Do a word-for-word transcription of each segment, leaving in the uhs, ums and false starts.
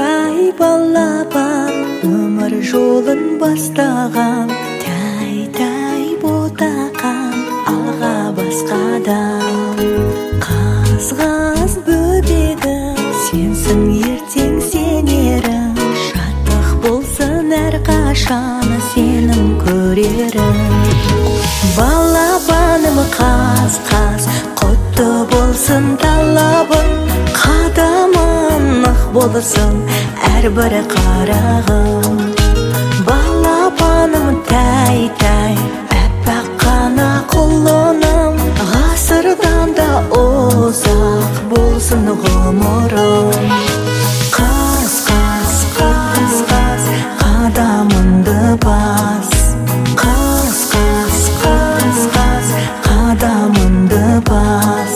Тәй-тәй балапан өмір жолын бастаған, тәй-тәй ботақан алға басқадан. Қаз-қаз бөбегім, сенсің ертең сенерім, шаттық болсын әрқашан сенің көрерім. Балапаным қаз-қаз, құтты болсын талабың, қадамын ақ болсын әрбір қарағым. Балапаным тәй-тәй, әппақ қана құлыным, ғасырдан да ұзақ болсын ғұмырым. Қаз-қаз, қаз-қаз, қадамыңды бас. Қаз-қаз, қаз-қаз, қадамыңды бас.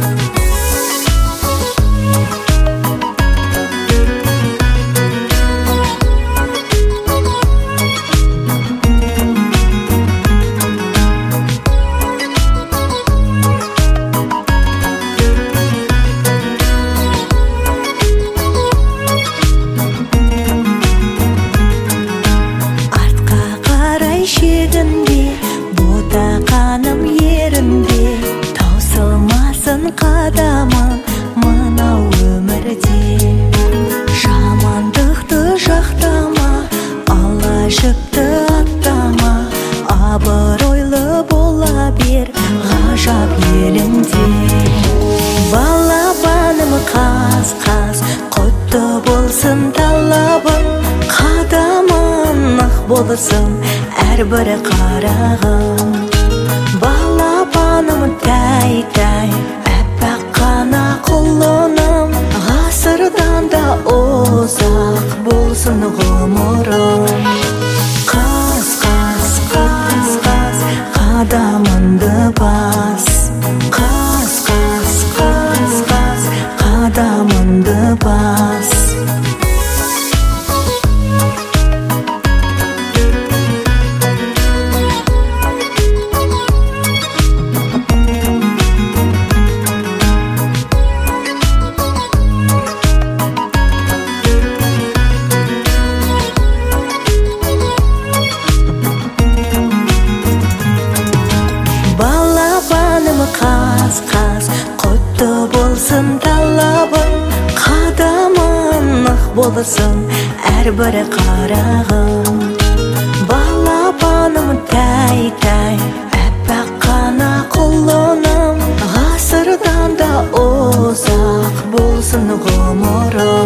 Шегінде, ботақаным ерінде, таусылмасын қадамым мынау өмірде. Жамандықты жақтама, ала жіпті аттама, абыройлы бола бер ғажап елінде. Балапаным қаз-қаз, құтты болсын талабың, қадамың ақ болсын әрбір қарағым. Балапаным тәй-тәй, әппақ қана құлыным, ғасырдан да ұзақ болсын ғұмырым. Қаз-қаз, қаз-қаз, қадамыңды бас. Қаз-қаз, қаз-қаз, қадамыңды бас. Қаз-қаз, құтты болсын талабың, қадамың ақ болсын әрбір қарағым. Балапаным тәй-тәй, әппақ қана құлыным, ғасырдан да ұзақ болсын ғұмырым.